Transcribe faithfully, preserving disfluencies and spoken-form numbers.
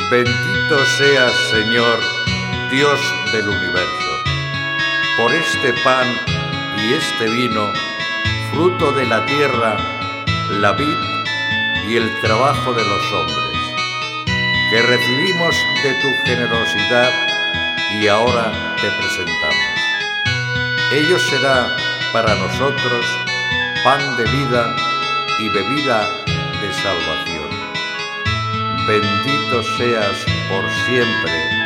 Bendito seas, Señor, Dios del universo, por este pan y este vino, fruto de la tierra, la vid y el trabajo de los hombres, que recibimos de tu generosidad y ahora te presentamos. Ello será para nosotros pan de vida y bebida de salvación. Bendito seas por siempre,